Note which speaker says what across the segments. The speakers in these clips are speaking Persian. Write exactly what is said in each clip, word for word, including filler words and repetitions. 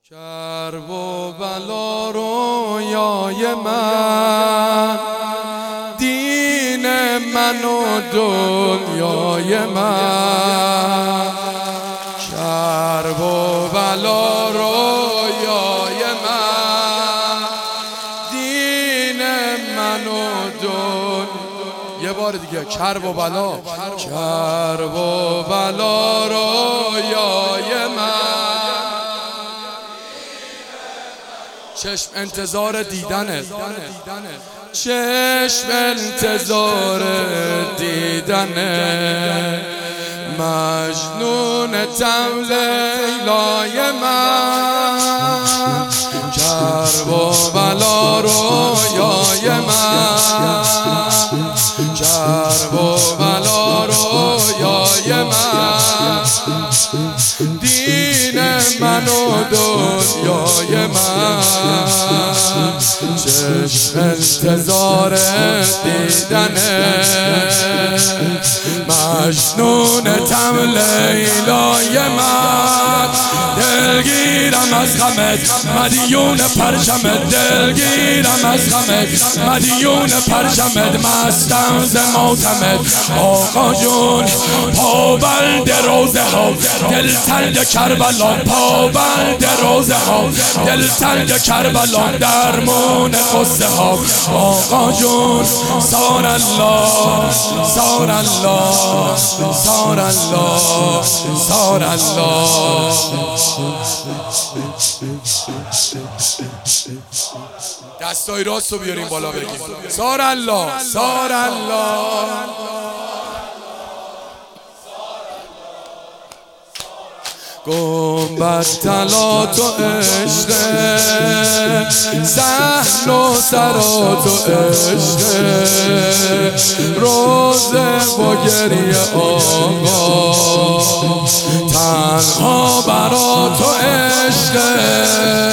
Speaker 1: کرب و بلا رویای من، دین من و دنیای من. کرب و بلا رویای من، دین من و دنیای. یه بار دیگه کرب و بلا، کرب و بلا رویای من. چشم انتظار دیدنه، چشم انتظار دیدنه. مجنونتم لیلای من، کرب و بلا رویای من. کرب و بلا رویای من، دین من و دنیای من. چشم انتظار دیدنه، مجنونتم لیلای من. دلگیرم از غمت مدیون پرچمت، دلگیرم از غمت مدیون پرچمت. مستم ز ماتمت آقا جون، پابند روزه ها دل تنگ کربلا. پابند روزه ها دل تنگ کربلا، درمون قصه ها آقا جون. سار الله سار الله سار الله سار الله. دستای راست رو بیاریم بالا بگیم سار الله سار الله. گنبد طلا تو عشقه، صحن و سرا تو عشقه. روزه و گریه آقا تنها برا تو عشقه،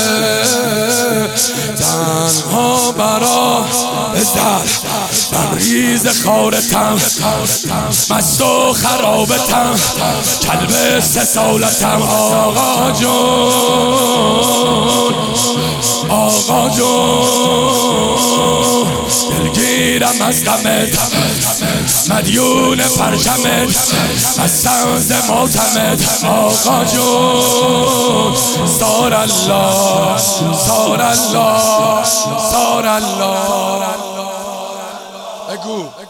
Speaker 1: تنها برا بزر بریز خارتم. مست و خرابتم کلب سه سالتم آقا جون، آقا جون. دلگیرم از غمت مدیون پرچمت، مستم ز ماتمت آقا جون. سار الله سار الله سار الله. بگو